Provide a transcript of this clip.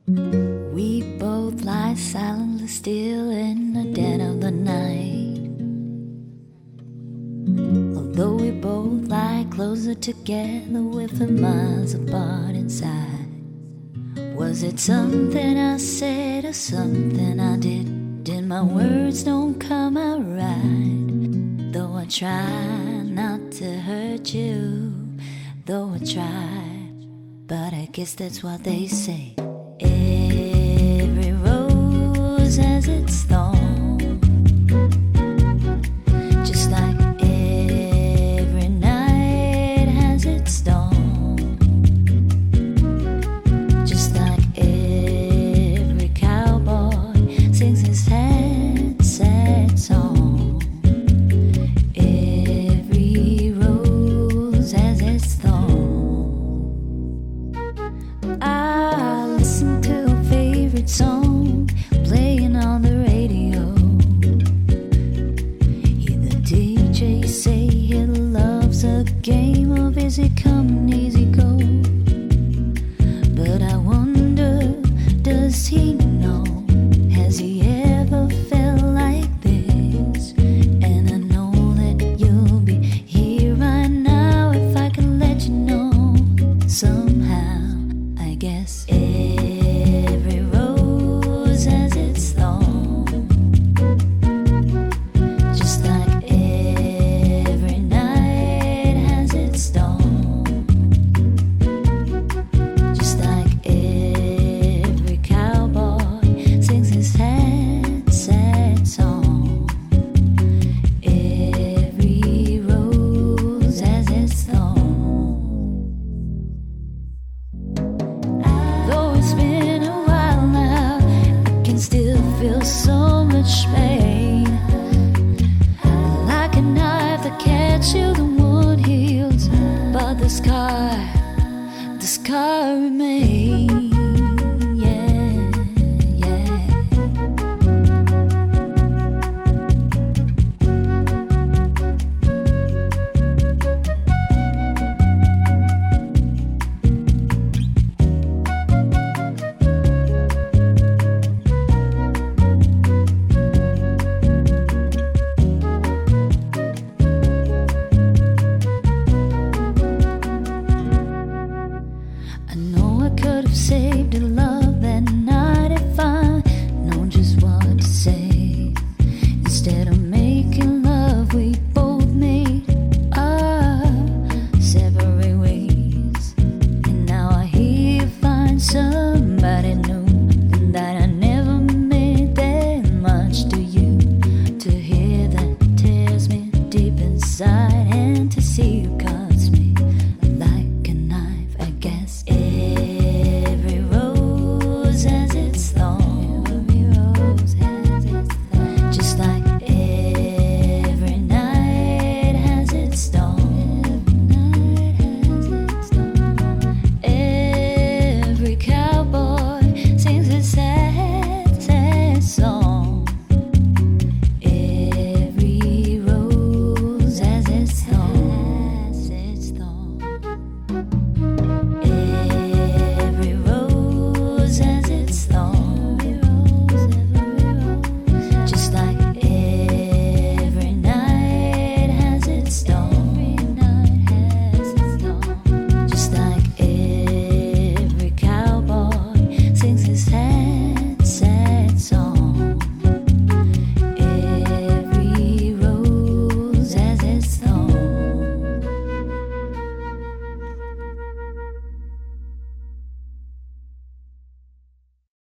We both lie silently still in the dead of the night. Although we both lie closer together, we're for miles apart inside. Was it something I said or something I did? Did my words don't come out right? Though I try not to hurt you, though I try, but I guess that's what they say. Every rose has its thorn, just like every night has its dawn, just like every cowboy sings his sad, sad song. Every rose has its thorn. I listen to a favorite song